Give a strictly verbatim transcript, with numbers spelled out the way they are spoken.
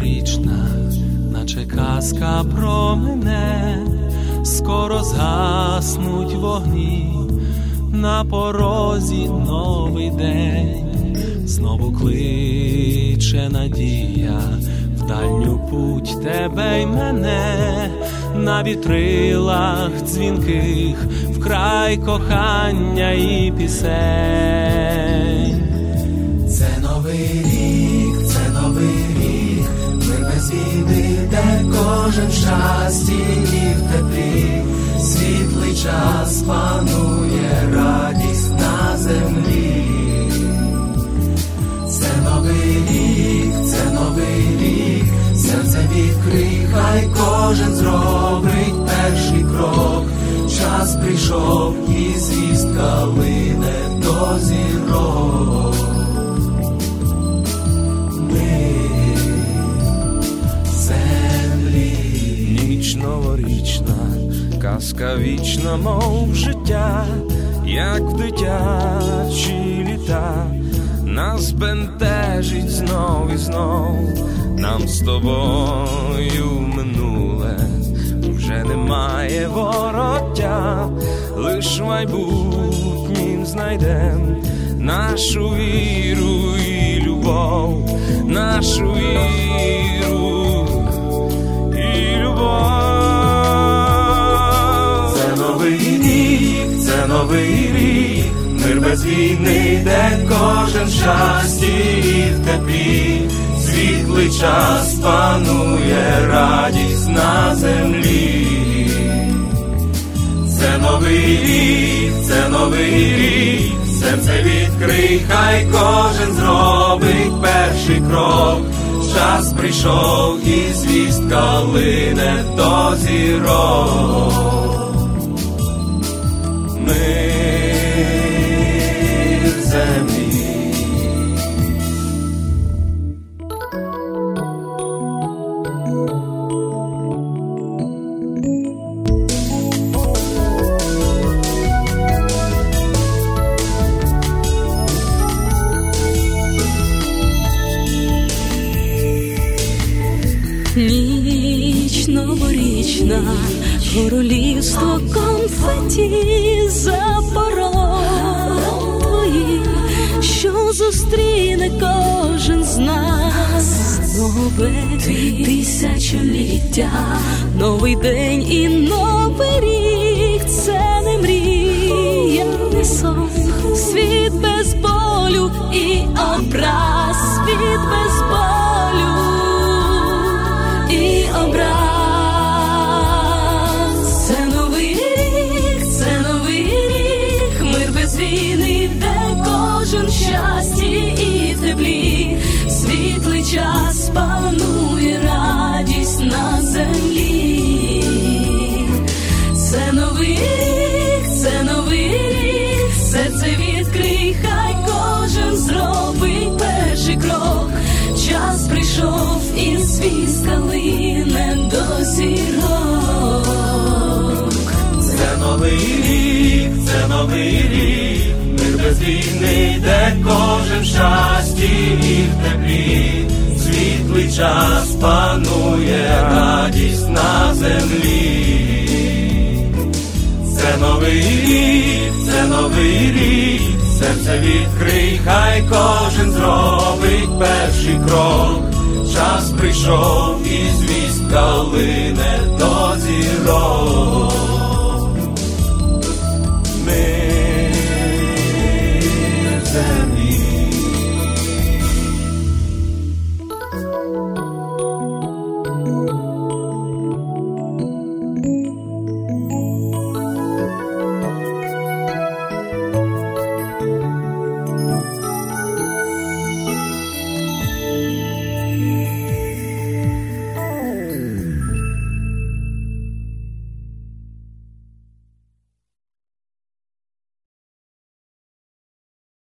новорічна, наче казка про мене, скоро згаснуть вогні, на порозі новий день, знову кличе надія, в дальню путь тебе й мене, на вітрилах дзвінких, вкрай кохання і пісень. Це новий рік, це новий рік, мир без війни, де кожен в щасті і в теплі, світлий час панує, радість на землі. Це новий рік, це новий рік, серце відкрий, хай кожен зробить перший крок. Час прийшов і звістка лине до зірок. Ми землі. Ніч новорічна, казка вічна, мов життя, як в дитячі літа, нас бентежить знов і знов, нам з тобою минуле вже немає вороття, лиш майбутнім знайдем нашу віру і любов, нашу віру і любов. Це новий рік, це новий рік, мир без війни, де кожен в щасті і в теплі, світлий час панує, радість на землі. Це новий рік, це новий рік, серце відкрий, хай кожен зробить перший крок. Час прийшов і звістка лине до зірок. Мир землі. Ніч новорічна, королівство конфеті за порогом твоїм, що зустріне кожен з нас. Нове тисячоліття, новий день і новий рік. Це не мрія, не сон, світ без болю і образ, світ без болю і образ. Це новий рік, це новий рік, мир без війни, де кожен в щасті і в теплі, світлий час панує, радість на землі. Це новий рік, це новий рік, серце відкрий, хай кожен зробить перший крок. Час прийшов і звістка лине до зірок. Це новий рік, це новий рік, мир без війни, де кожен в щасті і в теплі, світлий час панує, радість на землі. Це новий рік, це новий рік, серце відкрий, хай кожен зробить перший крок. Час прийшов і звістка лине до зірок.